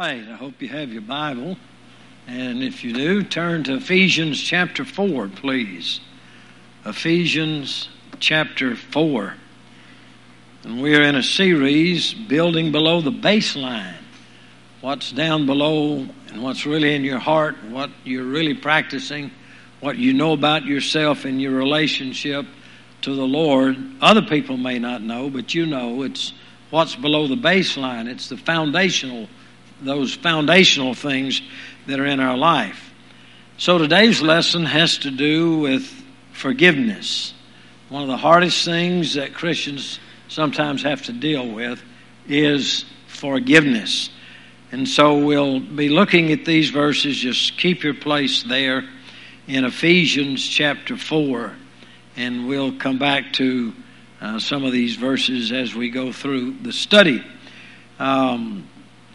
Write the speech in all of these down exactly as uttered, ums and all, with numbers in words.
right, I hope you have your Bible. And if you do, turn to Ephesians chapter four, please. Ephesians chapter four. And we're in a series, Building Below the Baseline. What's down below and what's really in your heart, what you're really practicing, what you know about yourself and your relationship to the Lord. Other people may not know, but you know it's what's below the baseline. It's the foundational, those foundational things that are in our life. So today's lesson has to do with forgiveness. One of the hardest things that Christians sometimes have to deal with is forgiveness. And so we'll be looking at these verses. Just keep your place there in Ephesians chapter four. And we'll come back to uh, some of these verses as we go through the study. Um,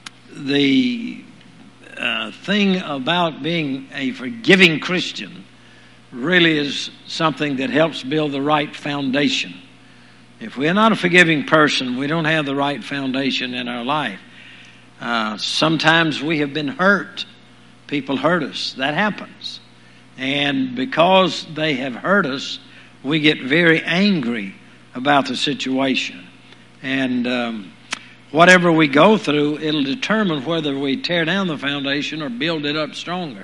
the uh, thing about being a forgiving Christian really is something that helps build the right foundation. If we're not a forgiving person, we don't have the right foundation in our life. Uh, sometimes we have been hurt. People hurt us. That happens. And because they have hurt us, we get very angry about the situation. And um, whatever we go through, it'll determine whether we tear down the foundation or build it up stronger.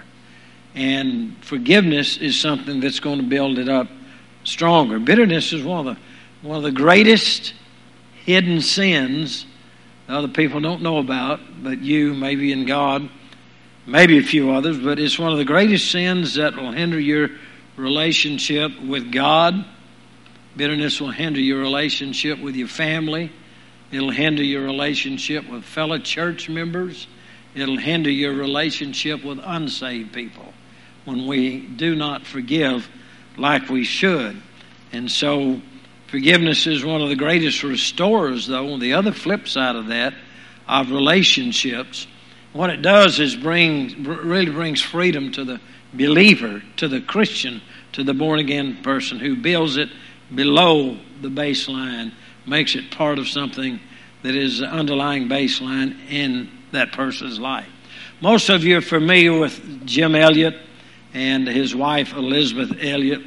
And forgiveness is something that's going to build it up stronger. Bitterness is one of the one of the greatest hidden sins other people don't know about, but you, maybe in God, maybe a few others, but it's one of the greatest sins that will hinder your relationship with God. Bitterness will hinder your relationship with your family. It'll hinder your relationship with fellow church members. It'll hinder your relationship with unsaved people when we do not forgive like we should. And so forgiveness is one of the greatest restorers, though, on the other flip side of that, of relationships. What it does is bring, really brings freedom to the believer, to the Christian, to the born-again person who builds it below the baseline, makes it part of something that is the underlying baseline in that person's life. Most of you are familiar with Jim Elliot and his wife Elizabeth Elliot.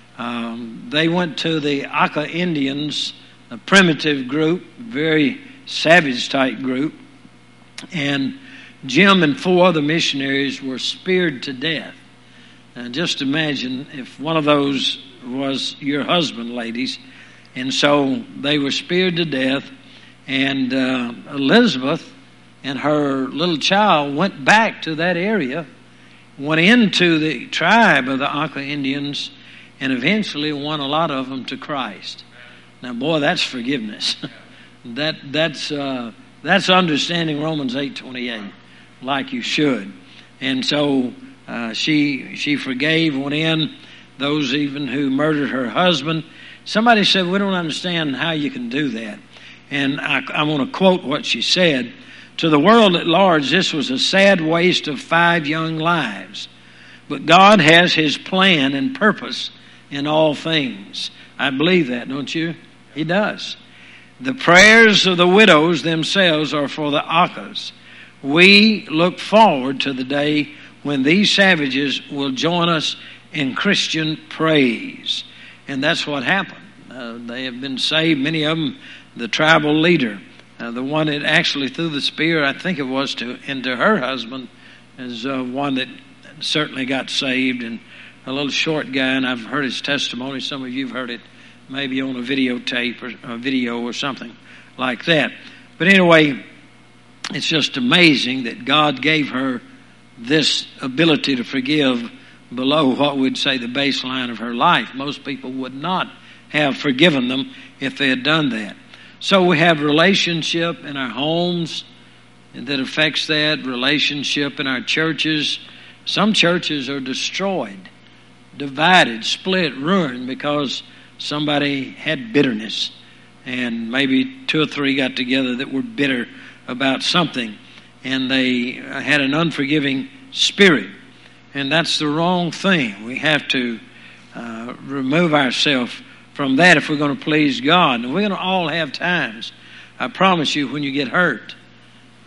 Um, they went to the Aka Indians, a primitive group, very savage-type group, and Jim and four other missionaries were speared to death. And just imagine if one of those was your husband, ladies. And so they were speared to death, and uh, Elizabeth and her little child went back to that area, went into the tribe of the Aka Indians, and eventually won a lot of them to Christ. Now, boy, that's forgiveness. that that's uh, that's understanding Romans eight twenty-eight, like you should. And so uh, she she forgave, went in those even who murdered her husband. Somebody said, we don't understand how you can do that. And I, I want to quote what she said. To the world at large, this was a sad waste of five young lives. But God has His plan and purpose in all things. I believe that, don't you? He does. The prayers of the widows themselves are for the Akas. We look forward to the day when these savages will join us in Christian praise. And that's what happened. Uh, they have been saved, many of them, the tribal leader. Uh, the one that actually threw the spear, I think it was, to into her husband, is uh, one that certainly got saved. And a little short guy, and I've heard his testimony. Some of you have heard it maybe on a videotape or a video or something like that. But anyway, it's just amazing that God gave her this ability to forgive below what we'd say the baseline of her life. Most people would not have forgiven them if they had done that. So we have relationship in our homes that affects that, relationship in our churches. Some churches are destroyed, divided, split, ruined because somebody had bitterness, and maybe two or three got together that were bitter about something, and they had an unforgiving spirit. And that's the wrong thing. We have to uh, remove ourselves from that if we're going to please God. And we're going to all have times, I promise you, when you get hurt.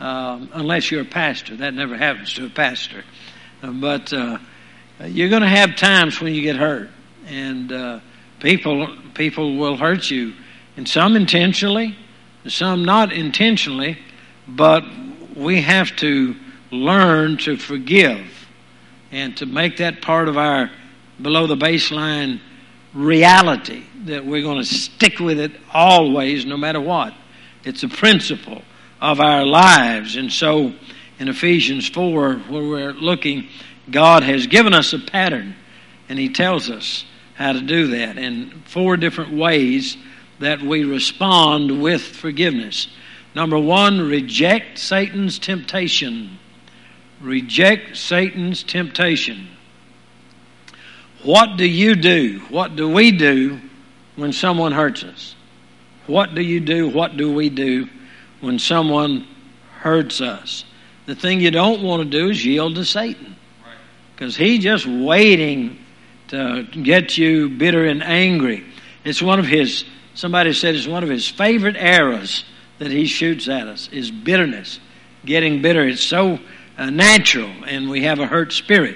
um, unless you're a pastor. That never happens to a pastor. Uh, but uh, you're going to have times when you get hurt, and uh, people people will hurt you, and some intentionally, some not intentionally, but we have to learn to forgive and to make that part of our below the baseline reality, that we're going to stick with it always, no matter what. It's a principle of our lives. And so in Ephesians four, where we're looking, God has given us a pattern, and He tells us how to do that in four different ways that we respond with forgiveness. Number one, reject Satan's temptation. Reject Satan's temptation. What do you do? What do we do when someone hurts us? What do you do? What do we do when someone hurts us? The thing you don't want to do is yield to Satan, because he's just waiting to get you bitter and angry. It's one of his, somebody said it's one of his favorite arrows that he shoots at us, is bitterness, getting bitter. It's so uh, natural, and we have a hurt spirit.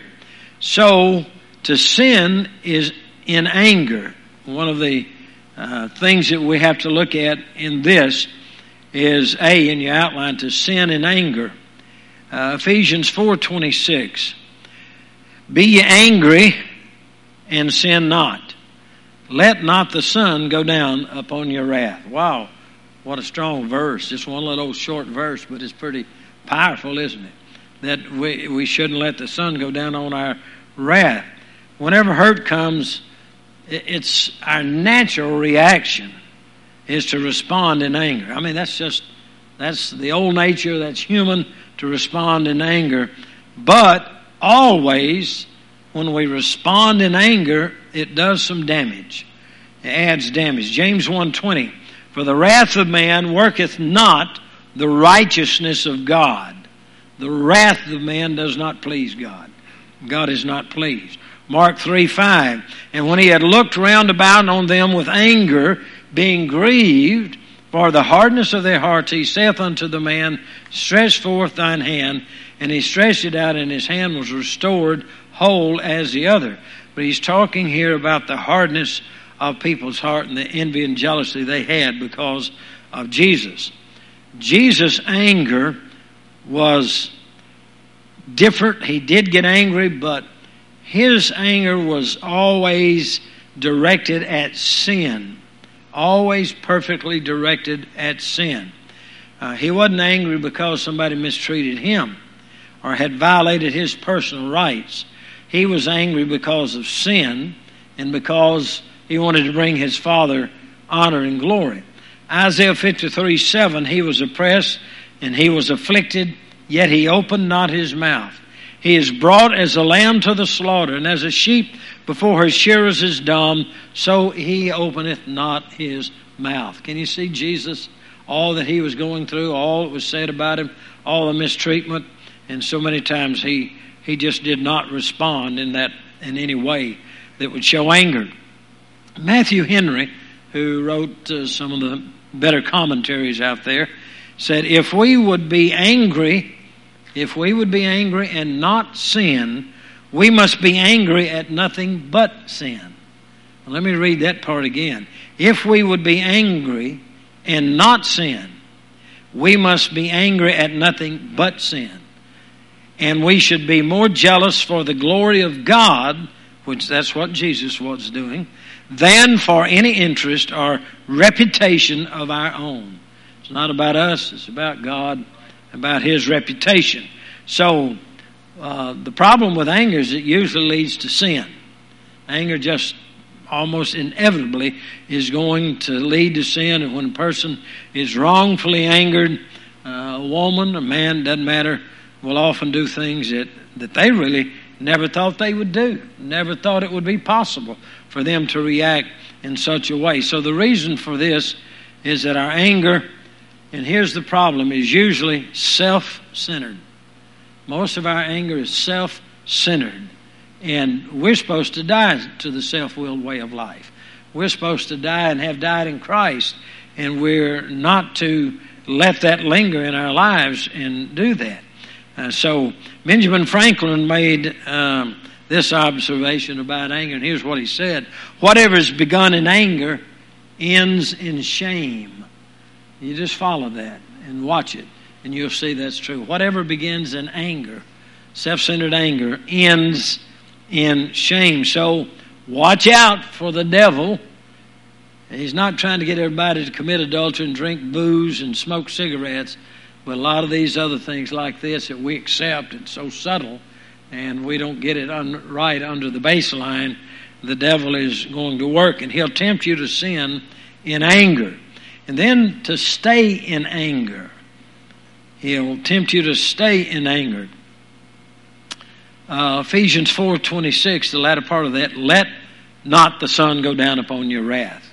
So to sin is in anger. One of the uh, things that we have to look at in this is, A, in your outline, to sin in anger. Uh, Ephesians four twenty-six. Be ye angry and sin not. Let not the sun go down upon your wrath. Wow, what a strong verse. Just one little short verse, but it's pretty powerful, isn't it? That we, we shouldn't let the sun go down on our wrath. Whenever hurt comes, it's our natural reaction is to respond in anger. I mean, that's just, that's the old nature, that's human, to respond in anger. But always, when we respond in anger, it does some damage. It adds damage. James one twenty, for the wrath of man worketh not the righteousness of God. The wrath of man does not please God. God is not pleased. Mark three five, and when he had looked round about on them with anger, being grieved for the hardness of their hearts, he saith unto the man, stretch forth thine hand. And he stretched it out, and his hand was restored whole as the other. But he's talking here about the hardness of people's heart and the envy and jealousy they had because of Jesus. Jesus' anger was different. He did get angry, but his anger was always directed at sin. Always perfectly directed at sin. Uh, he wasn't angry because somebody mistreated him or had violated his personal rights. He was angry because of sin and because he wanted to bring his Father honor and glory. Isaiah fifty-three seven, he was oppressed and he was afflicted, yet he opened not his mouth. He is brought as a lamb to the slaughter, and as a sheep before her shearers is dumb, so he openeth not his mouth. Can you see Jesus? All that he was going through, all that was said about him, all the mistreatment, and so many times he he just did not respond in that in any way that would show anger. Matthew Henry, who wrote uh, some of the better commentaries out there, said, if we would be angry, if we would be angry and not sin, we must be angry at nothing but sin. Well, let me read that part again. If we would be angry and not sin, we must be angry at nothing but sin. And we should be more jealous for the glory of God, which that's what Jesus was doing, than for any interest or reputation of our own. It's not about us, it's about God, about His reputation. So, uh, the problem with anger is it usually leads to sin. Anger just almost inevitably is going to lead to sin. And when a person is wrongfully angered, uh, a woman, a man, doesn't matter, will often do things that, that they really never thought they would do. Never thought it would be possible for them to react in such a way. So the reason for this is that our anger, and here's the problem, is usually self-centered. Most of our anger is self-centered. And we're supposed to die to the self-willed way of life. We're supposed to die and have died in Christ. And we're not to let that linger in our lives and do that. Uh, so Benjamin Franklin made um, this observation about anger, and here's what he said: whatever is begun in anger ends in shame. You just follow that and watch it, and you'll see that's true. Whatever begins in anger, self-centered anger, ends in shame. So watch out for the devil. He's not trying to get everybody to commit adultery and drink booze and smoke cigarettes, but a lot of these other things like this that we accept, it's so subtle, and we don't get it un- right under the baseline. The devil is going to work, and he'll tempt you to sin in anger. And then to stay in anger. He'll tempt you to stay in anger. Uh, Ephesians four twenty-six, the latter part of that, let not the sun go down upon your wrath.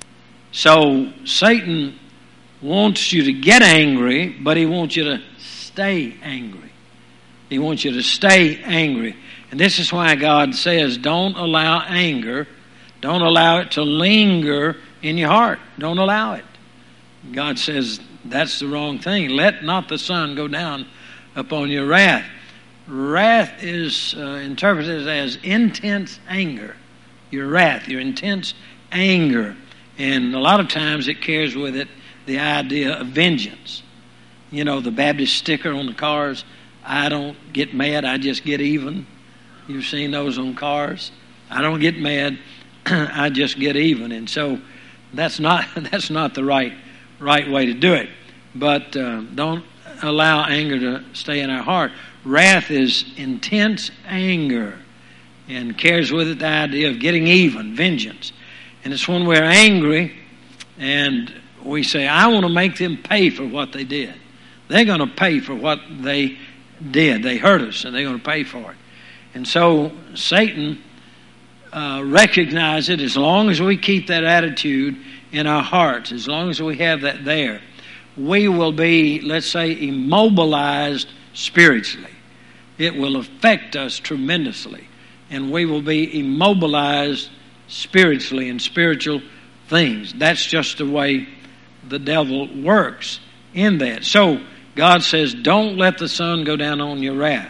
So Satan wants you to get angry, but he wants you to stay angry. He wants you to stay angry. And this is why God says, don't allow anger, don't allow it to linger in your heart. Don't allow it. God says that's the wrong thing. Let not the sun go down upon your wrath. Wrath is uh, interpreted as intense anger. Your wrath, your intense anger. And a lot of times it carries with it the idea of vengeance. You know, the Baptist sticker on the cars, I don't get mad, I just get even. You've seen those on cars. I don't get mad, I just get even. And so that's not that's not the right right way to do it. But uh, don't allow anger to stay in our heart. Wrath is intense anger and carries with it the idea of getting even, vengeance. And it's when we're angry and we say, I want to make them pay for what they did. They're going to pay for what they did. They hurt us, and they're going to pay for it. And so Satan uh, recognizes it. As long as we keep that attitude in our hearts, as long as we have that there, we will be, let's say, immobilized spiritually. It will affect us tremendously, and we will be immobilized spiritually in spiritual things. That's just the way the devil works in that. So God says, don't let the sun go down on your wrath.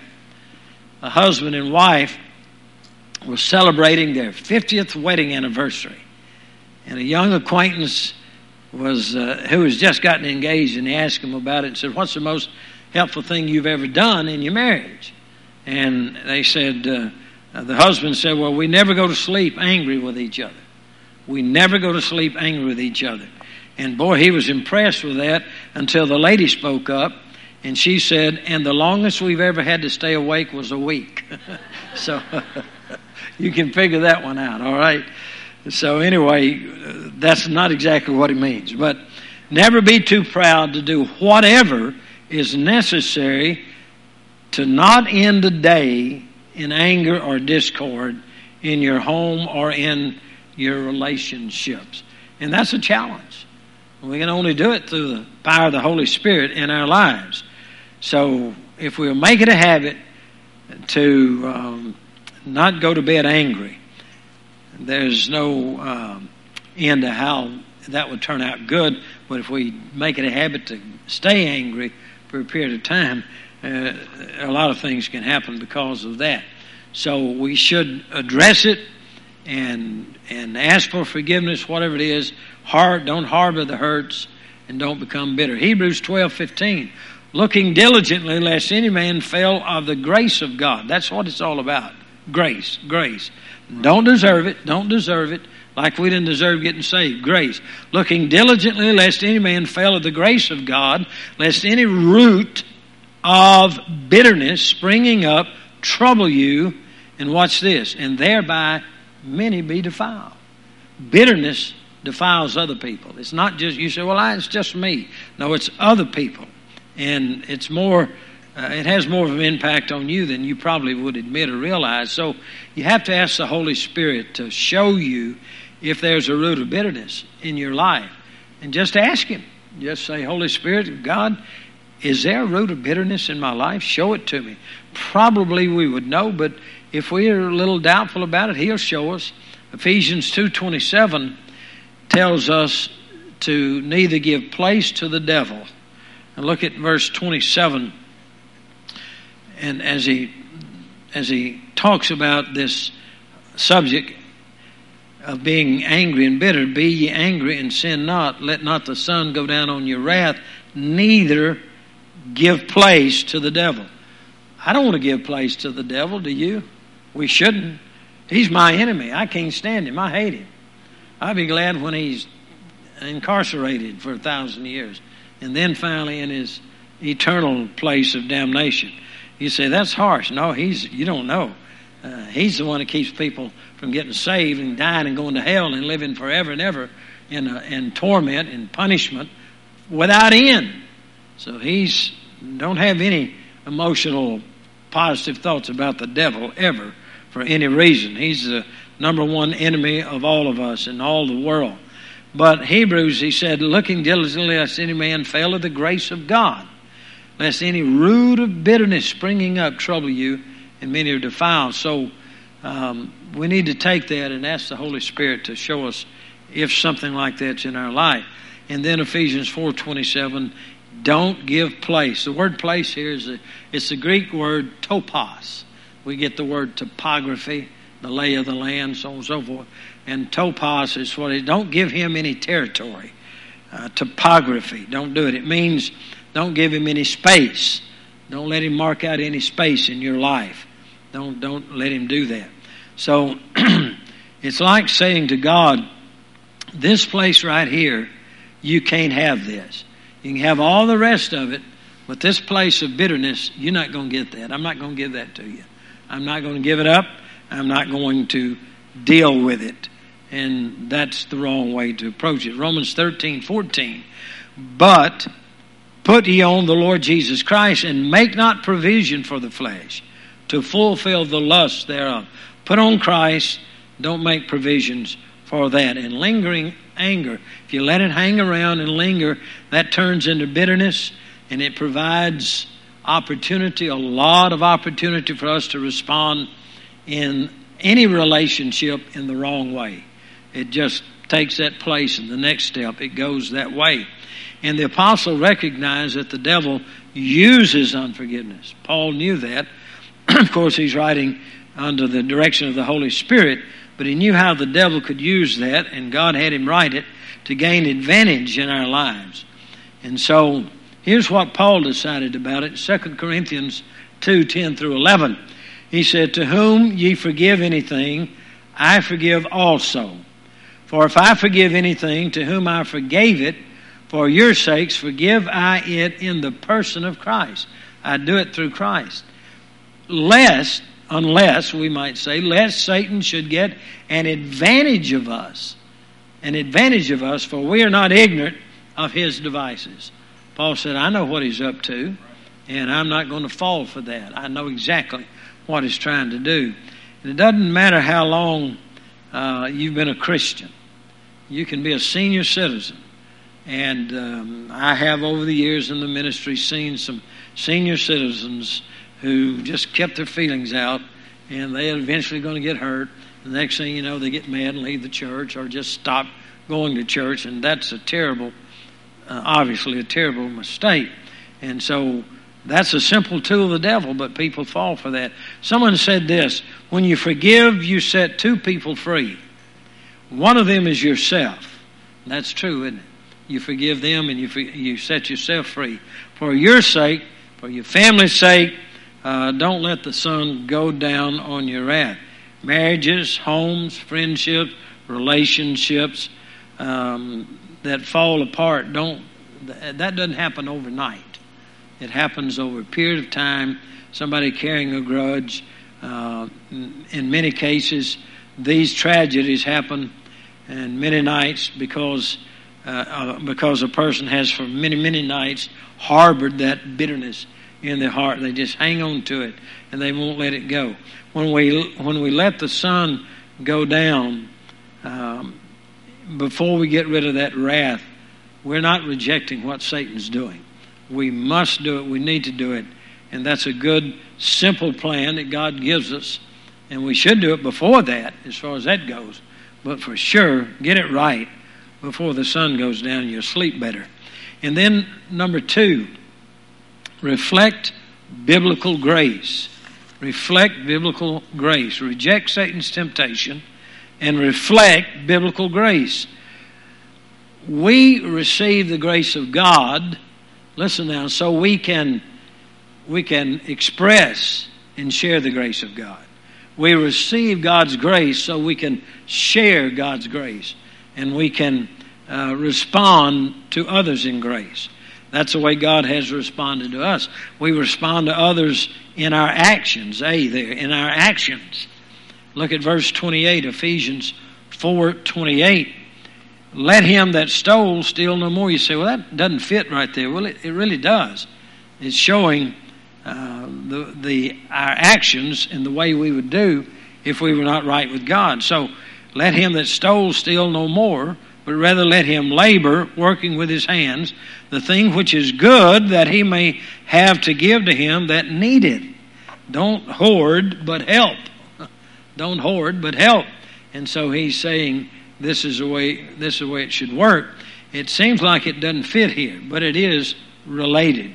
A husband and wife were celebrating their fiftieth wedding anniversary, and a young acquaintance was uh, who has just gotten engaged, and he asked him about it and said, what's the most helpful thing you've ever done in your marriage? And they said, uh, the husband said, well, we never go to sleep angry with each other. We never go to sleep angry with each other. And boy, he was impressed with that until the lady spoke up, and she said, and the longest we've ever had to stay awake was a week. So you can figure that one out, all right? So anyway, that's not exactly what it means. But never be too proud to do whatever is necessary to not end the day in anger or discord in your home or in your relationships. And that's a challenge. We can only do it through the power of the Holy Spirit in our lives. So if we'll make it a habit to um, not go to bed angry, there's no um, end to how that would turn out good. But if we make it a habit to stay angry for a period of time, uh, a lot of things can happen because of that. So we should address it and and ask for forgiveness, whatever it is. Har- don't harbor the hurts and don't become bitter. Hebrews twelve fifteen, looking diligently lest any man fail of the grace of God. That's what it's all about. Grace, grace. Don't deserve it, don't deserve it, like we didn't deserve getting saved. Grace. Looking diligently lest any man fail of the grace of God, lest any root of bitterness springing up trouble you, and watch this, and thereby many be defiled. Bitterness defiles other people. It's not just, you say, well, I, it's just me. No, it's other people. And it's more, uh, it has more of an impact on you than you probably would admit or realize. So you have to ask the Holy Spirit to show you if there's a root of bitterness in your life. And just ask Him. Just say, Holy Spirit, God, is there a root of bitterness in my life? Show it to me. Probably we would know, but if we're a little doubtful about it, He'll show us. Ephesians two twenty-seven tells us to neither give place to the devil. And look at verse twenty-seven. And as he as he talks about this subject of being angry and bitter, be ye angry and sin not. Let not the sun go down on your wrath, neither give place to the devil. I don't want to give place to the devil, do you? We shouldn't. He's my enemy. I can't stand him. I hate him. I'll be glad when he's incarcerated for a thousand years and then finally in his eternal place of damnation. You say, that's harsh. No, he's you don't know. Uh, he's the one that keeps people from getting saved and dying and going to hell and living forever and ever in, uh, in torment and punishment without end. So he's don't have any emotional positive thoughts about the devil ever for any reason. He's the number one enemy of all of us in all the world. But Hebrews, he said, looking diligently lest any man fail of the grace of God, lest any root of bitterness springing up trouble you, and many are defiled. So um, we need to take that and ask the Holy Spirit to show us if something like that's in our life. And then Ephesians four twenty-seven, don't give place. The word place here is a, it's the Greek word topos. We get the word topography, the lay of the land, so on and so forth. And topos is what it, don't give him any territory. Uh, topography, don't do it. It means don't give him any space. Don't let him mark out any space in your life. Don't don't let him do that. So it's like saying to God, this place right here, you can't have this. You can have all the rest of it, but this place of bitterness, you're not going to get that. I'm not going to give that to you. I'm not going to give it up. I'm not going to deal with it. And that's the wrong way to approach it. Romans thirteen fourteen. But put ye on the Lord Jesus Christ, and make not provision for the flesh to fulfill the lust thereof. Put on Christ, don't make provisions for that. And lingering anger, if you let it hang around and linger, that turns into bitterness, and it provides opportunity, a lot of opportunity for us to respond in any relationship in the wrong way. It just takes that place in the next step. It goes that way. And the apostle recognized that the devil uses unforgiveness. Paul knew that. Of course, he's writing under the direction of the Holy Spirit, but he knew how the devil could use that, and God had him write it to gain advantage in our lives. And so here's what Paul decided about it. Second Corinthians two ten through eleven. He said, to whom ye forgive anything, I forgive also. For if I forgive anything, to whom I forgave it, for your sakes forgive I it in the person of Christ. I do it through Christ. Lest, unless, we might say, lest Satan should get an advantage of us. An advantage of us, for we are not ignorant of his devices. Paul said, I know what he's up to, and I'm not going to fall for that. I know exactly what he's trying to do. And it doesn't matter how long uh, you've been a Christian. You can be a senior citizen. And um, I have over the years in the ministry seen some senior citizens who just kept their feelings out, and they're eventually going to get hurt. The next thing you know, they get mad and leave the church or just stop going to church, and that's a terrible, uh, obviously a terrible mistake. And so that's a simple tool of the devil, but people fall for that. Someone said this, when you forgive, you set two people free. One of them is yourself. That's true, isn't it? You forgive them and you you set yourself free. For your sake, for your family's sake, uh, don't let the sun go down on your wrath. Marriages, homes, friendships, relationships um, that fall apart, don't that doesn't happen overnight. It happens over a period of time. Somebody carrying a grudge. Uh, in many cases, these tragedies happen and many nights because uh, uh, because a person has for many, many nights harbored that bitterness in their heart. They just hang on to it and they won't let it go. When we when we let the sun go down, um, before we get rid of that wrath, we're not rejecting what Satan's doing. We must do it. We need to do it. And that's a good, simple plan that God gives us. And we should do it before that, as far as that goes. But for sure, get it right before the sun goes down and you'll sleep better. And then, number two, reflect biblical grace. Reflect biblical grace. Reject Satan's temptation and reflect biblical grace. We receive the grace of God, listen now, so we can we can express and share the grace of God. We receive God's grace so we can share God's grace, and we can uh, respond to others in grace. That's the way God has responded to us. We respond to others in our actions. A there, in our actions. Look at verse twenty-eight, Ephesians four twenty-eight. Let him that stole steal no more. You say, well, that doesn't fit right there. Well, it, it really does. It's showing uh, the the our actions and the way we would do if we were not right with God. So let him that stole steal no more, but rather let him labor, working with his hands, the thing which is good, that he may have to give to him that needeth. Don't hoard, but help. Don't hoard, but help. And so he's saying this is the way this is the way it should work. It seems like it doesn't fit here, but it is related.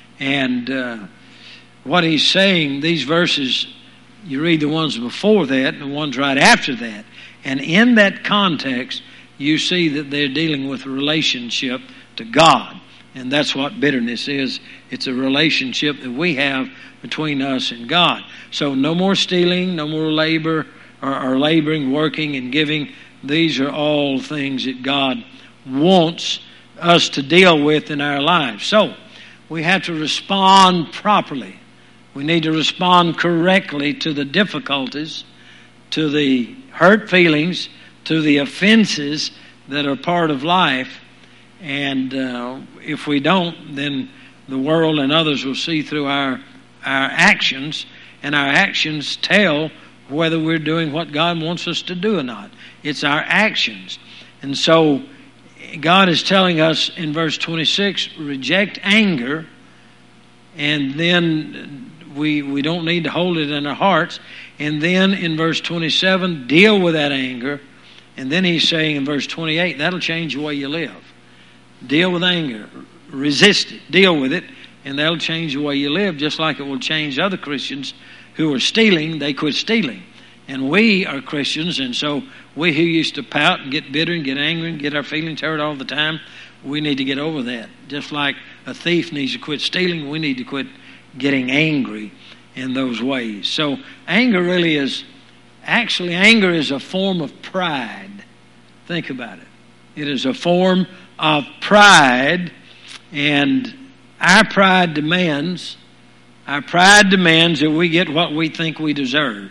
And uh, what he's saying, these verses, you read the ones before that and the ones right after that, and in that context, you see that they're dealing with a relationship to God. And that's what bitterness is. It's a relationship that we have between us and God. So no more stealing, no more labor, or, or laboring, working, and giving. These are all things that God wants us to deal with in our lives. So we have to respond properly. We need to respond correctly to the difficulties, to the hurt feelings, to the offenses that are part of life. And uh, if we don't, then the world and others will see through our our actions, and our actions tell whether we're doing what God wants us to do or not. It's our actions. And so God is telling us in verse twenty-six, reject anger, and then we we don't need to hold it in our hearts. And then in verse twenty-seven, deal with that anger. And then he's saying in verse twenty-eight, that'll change the way you live. Deal with anger. Resist it. Deal with it. And that'll change the way you live, just like it will change other Christians who are stealing. They quit stealing. And we are Christians, and so we who used to pout and get bitter and get angry and get our feelings hurt all the time, we need to get over that. Just like a thief needs to quit stealing, we need to quit getting angry in those ways. So anger really is, actually anger is a form of pride. Think about it. It is a form of pride, and our pride demands, our pride demands that we get what we think we deserve.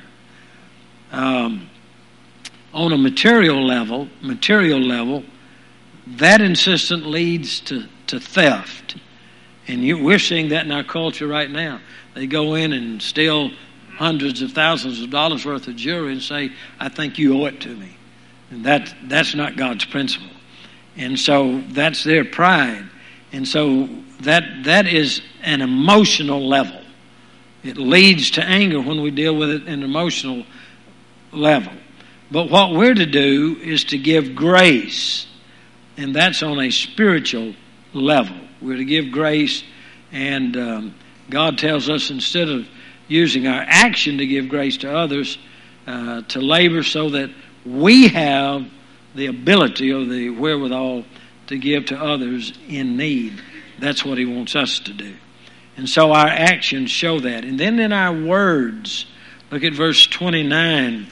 Um, on a material level, material level, that insistence leads to, to theft. And you, we're seeing that in our culture right now. They go in and steal hundreds of thousands of dollars worth of jewelry and say, I think you owe it to me. And that that's not God's principle. And so that's their pride. And so that that is an emotional level. It leads to anger when we deal with it in an emotional level. But what we're to do is to give grace, and that's on a spiritual level. We're to give grace, and um, God tells us instead of using our action to give grace to others, uh, to labor so that we have the ability or the wherewithal to give to others in need. That's what He wants us to do. And so our actions show that. And then in our words, look at verse twenty-nine.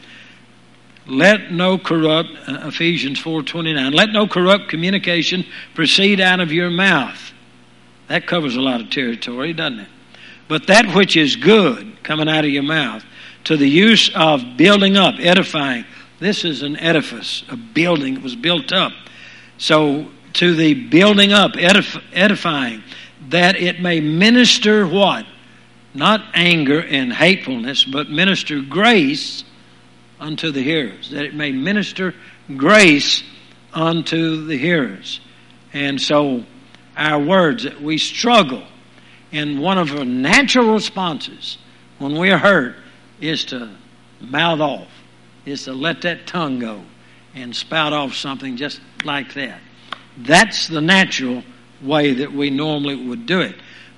Let no corrupt, uh, Ephesians four twenty-nine, let no corrupt communication proceed out of your mouth. That covers a lot of territory, doesn't it? But that which is good coming out of your mouth, to the use of building up, edifying. This is an edifice, a building. It was built up. So to the building up, edif- edifying, that it may minister what? Not anger and hatefulness, but minister grace unto the hearers. That it may minister grace unto the hearers. And so our words, we struggle. And one of our natural responses when we are hurt is to mouth off, is to let that tongue go and spout off something just like that. That's the natural way that we normally would do it.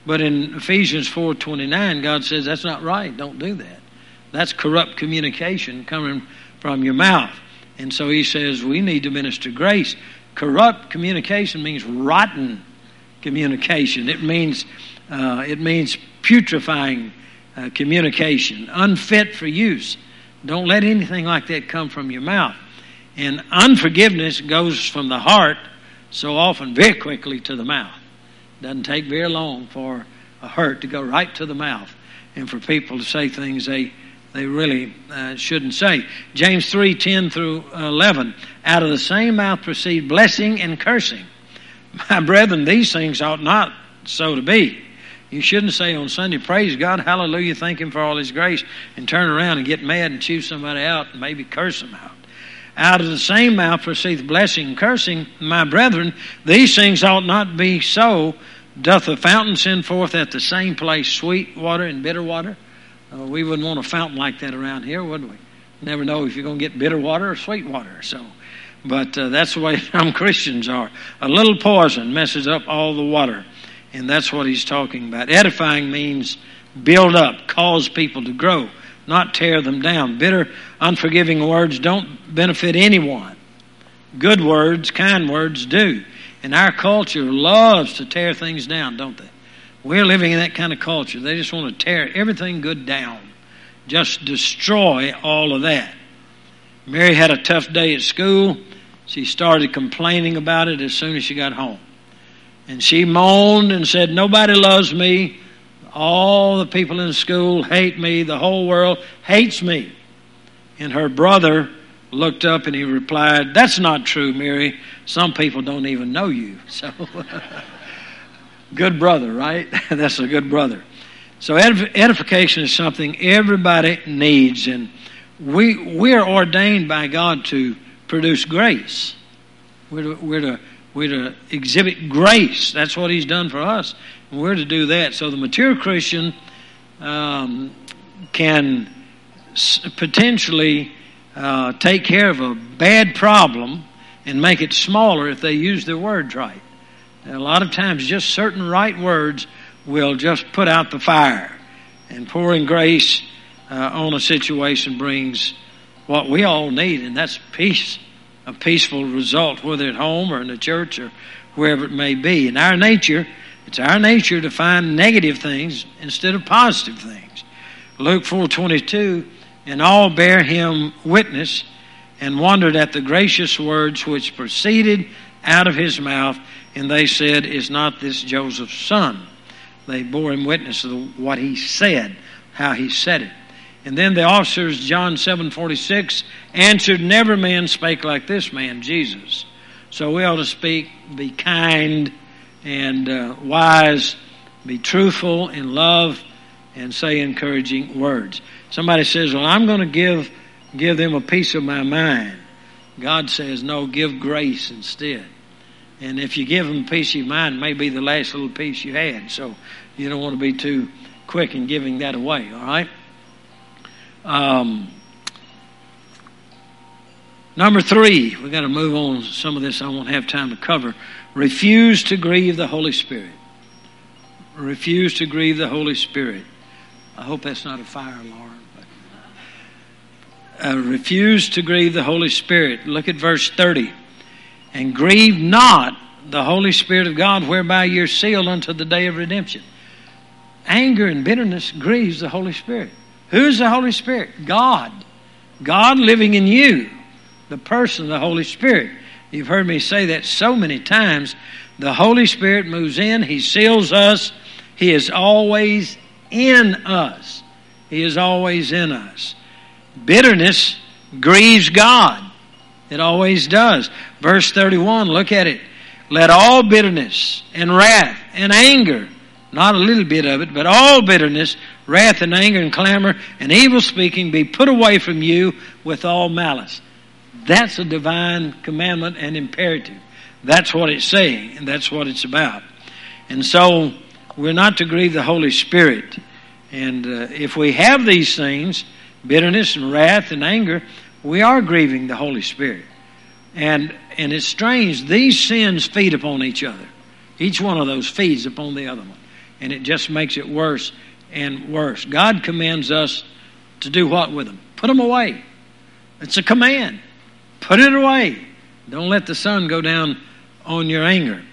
But in Ephesians four twenty-nine, God says that's not right. Don't do that. That's corrupt communication coming from your mouth. And so he says we need to minister grace. Corrupt communication means rotten communication. It means uh, it means putrefying uh, communication, unfit for use. Don't let anything like that come from your mouth. And unforgiveness goes from the heart so often very quickly to the mouth. Doesn't take very long for a hurt to go right to the mouth and for people to say things they they really uh, shouldn't say. James three ten through eleven, out of the same mouth proceed blessing and cursing. My brethren, these things ought not so to be. You shouldn't say on Sunday, praise God, hallelujah, thank Him for all His grace, and turn around and get mad and chew somebody out and maybe curse them out. Out of the same mouth proceedeth blessing and cursing. My brethren, these things ought not be so. Doth a fountain send forth at the same place sweet water and bitter water? Uh, we wouldn't want a fountain like that around here, would we? Never know if you're going to get bitter water or sweet water. So, but uh, that's the way some Christians are. A little poison messes up all the water. And that's what he's talking about. Edifying means build up, cause people to grow, not tear them down. Bitter, unforgiving words don't benefit anyone. Good words, kind words do. And our culture loves to tear things down, don't they? We're living in that kind of culture. They just want to tear everything good down. Just destroy all of that. Mary had a tough day at school. She started complaining about it as soon as she got home. And she moaned and said, nobody loves me. All the people in school hate me. The whole world hates me. And her brother looked up and he replied, that's not true, Mary. Some people don't even know you. So, good brother, right? That's a good brother. So edification is something everybody needs. And we, we're ordained by God to produce grace. We're to, we're to, we're to exhibit grace. That's what He's done for us. And we're to do that. So the mature Christian um, can potentially uh, take care of a bad problem and make it smaller if they use their words right. And a lot of times just certain right words will just put out the fire. And pouring grace uh, on a situation brings what we all need, and that's peace, a peaceful result, whether at home or in the church or wherever it may be. In our nature, it's our nature to find negative things instead of positive things. Luke four twenty-two, and all bear him witness and wondered at the gracious words which proceeded out of his mouth, and they said, is not this Joseph's son? They bore him witness of what he said, how he said it. And then the officers, John seven forty-six, answered, never man spake like this man, Jesus. So we ought to speak, be kind and uh, wise, be truthful in love, and say encouraging words. Somebody says, well, I'm going to give give them a piece of my mind. God says, no, give grace instead. And if you give them a piece of your mind, it may be the last little piece you had. So you don't want to be too quick in giving that away, all right? Um, number three, we've got to move on. Some of this I won't have time to cover. Refuse to grieve the Holy Spirit. Refuse to grieve the Holy Spirit. I hope that's not a fire alarm. Uh, refuse to grieve the Holy Spirit. Look at verse thirty. And grieve not the Holy Spirit of God, whereby you're sealed unto the day of redemption. Anger and bitterness grieves the Holy Spirit. Who's the Holy Spirit? God. God living in you. The person of the Holy Spirit. You've heard me say that so many times. The Holy Spirit moves in. He seals us. He is always in us. He is always in us. Bitterness grieves God. It always does. Verse thirty-one, look at it. Let all bitterness and wrath and anger, not a little bit of it, but all bitterness, wrath and anger and clamor and evil speaking be put away from you with all malice. That's a divine commandment and imperative. That's what it's saying, and that's what it's about. And so we're not to grieve the Holy Spirit. And uh, if we have these things, bitterness and wrath and anger, we are grieving the Holy Spirit. And and it's strange, these sins feed upon each other. Each one of those feeds upon the other one. and it just makes it worse and worse. God commands us to do what with them? Put them away. It's a command. Put it away. Don't let the sun go down on your anger.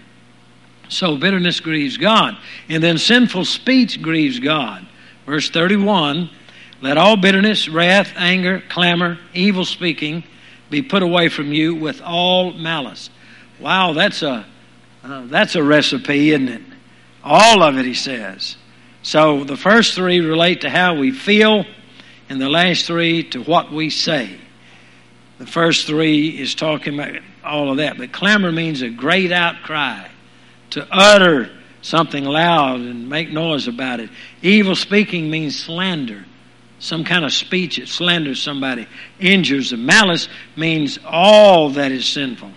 So bitterness grieves God. And then sinful speech grieves God. Verse thirty-one, let all bitterness, wrath, anger, clamor, evil speaking be put away from you with all malice. Wow, that's a uh, that's a recipe, isn't it? All of it, he says. So the first three relate to how we feel, and the last three to what we say. The first three is talking about all of that. But clamor means a great outcry, to utter something loud and make noise about it. Evil speaking means slander, some kind of speech that slanders somebody, injures them. Malice means all that is sinful.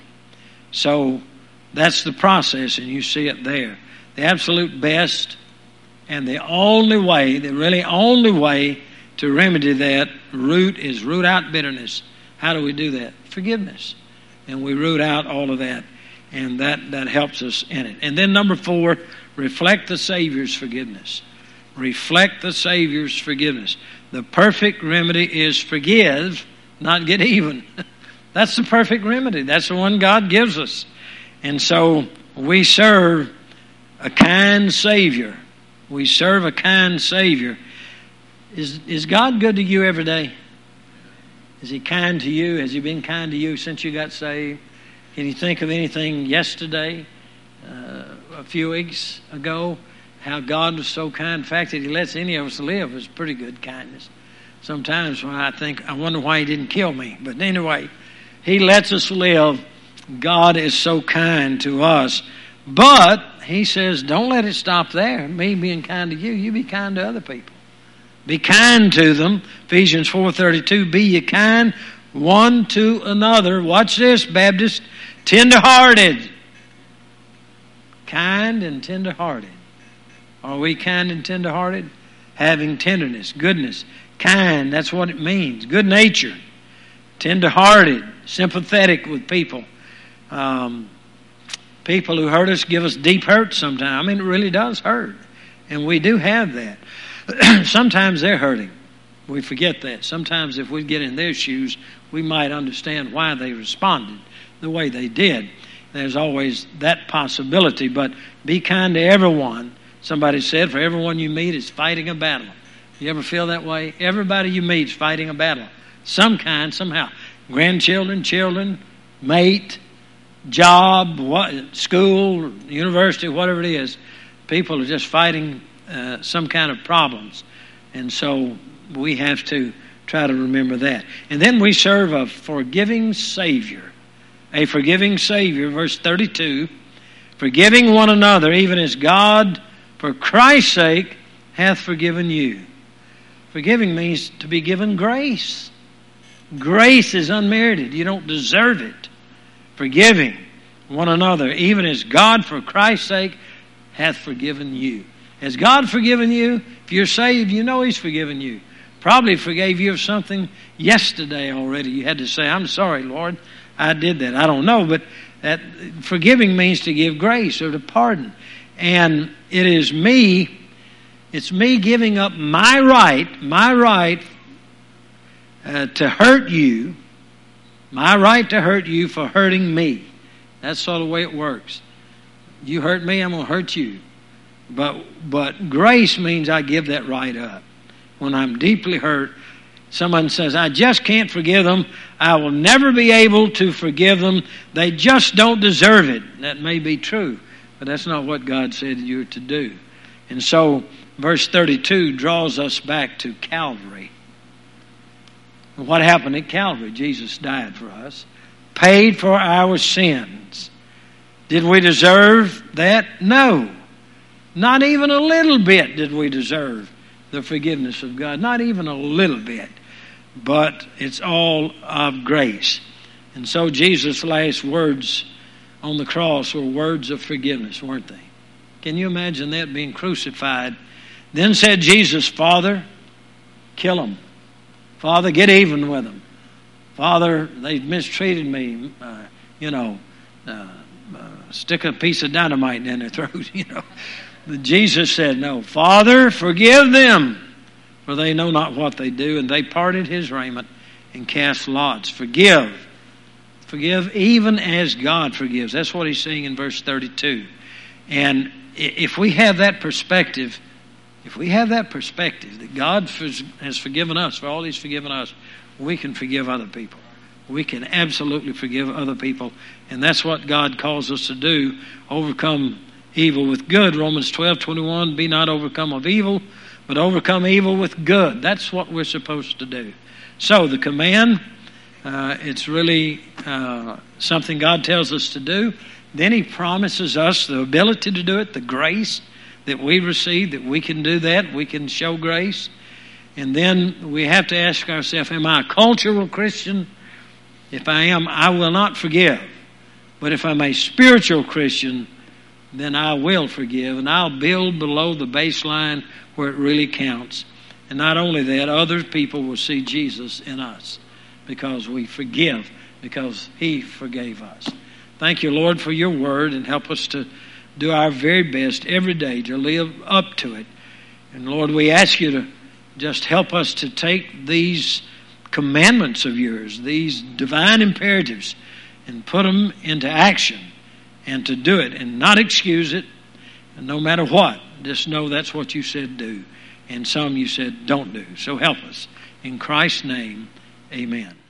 So that's the process, and you see it there. The absolute best and the only way, the really only way to remedy that root is root out bitterness. How do we do that? Forgiveness. And we root out all of that, and that, that helps us in it. And then number four, reflect the Savior's forgiveness. Reflect the Savior's forgiveness. The perfect remedy is forgive, not get even. That's the perfect remedy. That's the one God gives us. And so we serve a kind Savior. We serve a kind Savior. Is, is God good to you every day? Is He kind to you? Has He been kind to you since you got saved? Can you think of anything yesterday, uh, a few weeks ago, how God was so kind? The fact that He lets any of us live is pretty good kindness. Sometimes when I think, I wonder why He didn't kill me. But anyway, He lets us live. God is so kind to us. But He says, don't let it stop there. Me being kind to you, you be kind to other people. Be kind to them. Ephesians four thirty-two, be ye kind one to another. Watch this, Baptist. Tender-hearted. Kind and tender-hearted. Are we kind and tender-hearted? Having tenderness, goodness. Kind, that's what it means. Good nature. Tender-hearted. Sympathetic with people. Um, people who hurt us give us deep hurt sometimes. I mean, it really does hurt. And we do have that. Sometimes they're hurting. We forget that. Sometimes if we get in their shoes, we might understand why they responded the way they did. There's always that possibility. But be kind to everyone. Somebody said, for everyone you meet is fighting a battle. You ever feel that way? Everybody you meet is fighting a battle. Some kind, somehow. Grandchildren, children, mate, job, what, school, university, whatever it is. People are just fighting Uh, some kind of problems. And so we have to try to remember that. And then we serve a forgiving Savior. A forgiving Savior, verse thirty-two, forgiving one another, even as God, for Christ's sake, hath forgiven you. Forgiving means to be given grace. Grace is unmerited. You don't deserve it. Forgiving one another, even as God, for Christ's sake, hath forgiven you. Has God forgiven you? If you're saved, you know He's forgiven you. Probably forgave you of something yesterday already. You had to say, I'm sorry, Lord, I did that. I don't know, but that forgiving means to give grace or to pardon. And it is me, it's me giving up my right, my right uh, to hurt you, my right to hurt you for hurting me. That's sort of the way it works. You hurt me, I'm going to hurt you. But but grace means I give that right up. When I'm deeply hurt, someone says, I just can't forgive them. I will never be able to forgive them. They just don't deserve it. That may be true, but that's not what God said you're to do. And so verse thirty-two draws us back to Calvary. What happened at Calvary? Jesus died for us, paid for our sins. Did we deserve that? No. Not even a little bit did we deserve the forgiveness of God. Not even a little bit. But it's all of grace. And so Jesus' last words on the cross were words of forgiveness, weren't they? Can you imagine that, being crucified? Then said Jesus, Father, kill them. Father, get even with them. Father, they mistreated me. Uh, you know, uh, uh, stick a piece of dynamite in their throat, you know. Jesus said, no, Father, forgive them, for they know not what they do. And they parted his raiment and cast lots. Forgive. Forgive even as God forgives. That's what he's saying in verse thirty-two. And if we have that perspective, if we have that perspective that God has forgiven us for all he's forgiven us, we can forgive other people. We can absolutely forgive other people. And that's what God calls us to do. Overcome evil with good. Romans twelve twenty-one, be not overcome of evil, but overcome evil with good. That's what we're supposed to do. So the command, uh, it's really uh, something God tells us to do. Then he promises us the ability to do it, the grace that we receive, that we can do that, we can show grace. And then we have to ask ourselves, am I a cultural Christian? If I am, I will not forgive. But if I'm a spiritual Christian, then I will forgive, and I'll build below the baseline where it really counts. And not only that, other people will see Jesus in us because we forgive, because he forgave us. Thank you, Lord, for your word, and help us to do our very best every day to live up to it. And Lord, we ask you to just help us to take these commandments of yours, these divine imperatives, and put them into action, and to do it and not excuse it, and no matter what, just know that's what you said do, and some you said don't do. So help us. In Christ's name, amen.